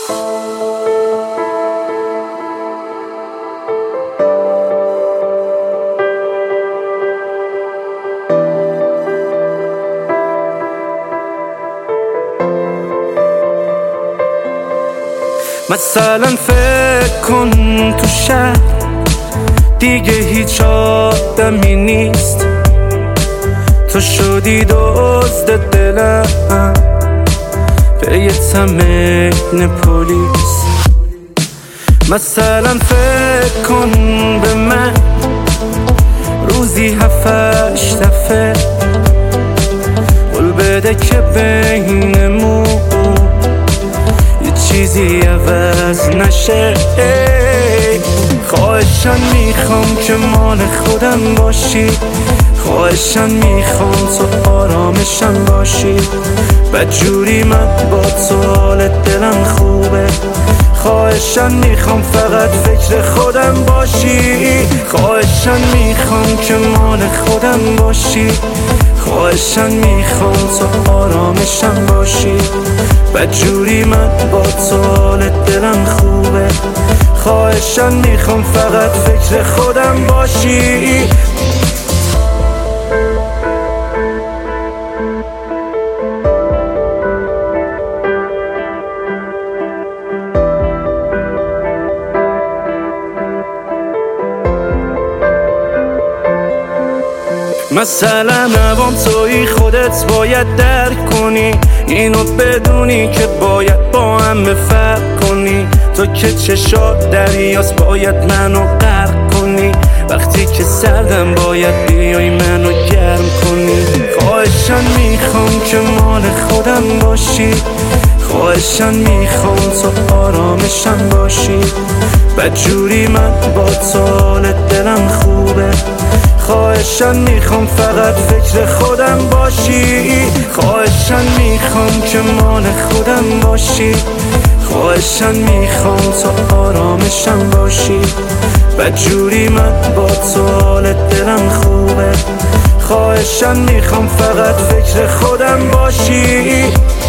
مثلا فکر کن تو شهر دیگه هیچ آدمی نیست، تو شدی دزد دلم به یه تمرین پلیس. مثلا فکر کن به من روزی 7-8 دفعه قول بده که بینمون یه چیزی عوض نشه. خواهشاً میخوام که مال خودم باشی، خواهشاً میخوام تو آرامشم باشی، بدجوری من با تو حال دلم خوبه. خواهشاً میخوام فقط فکر خودم باشی، خواهشاً میخوام که مال خودم باشی، خواهشاً میخوام تو آرامشم باشی، بدجوری من با تو حال دلم خوبه. خواهشاً میخوام فقط فکر خودم باشی. مثلا عوام توی خودت باید درک کنی، اینو بدونی که باید با هم فرق کنی. تو که چشات دریاست باید منو غرق کنی، وقتی که سردم باید بیای منو گرم کنی. خواهشاً میخوام که مال خودم باشی، خواهشاً میخوام تو آرامشم باشی، بدجوری من با تو حال دلم خوبه. خواهشاً میخوام فقط فکر خودم باشی، خواهشاً میخوام که مال خودم باشی، خواهشاً میخوام تو آرامشم باشی، بدجوری من با تو حال دلم خوبه. خواهشاً میخوام فقط فکر خودم باشی.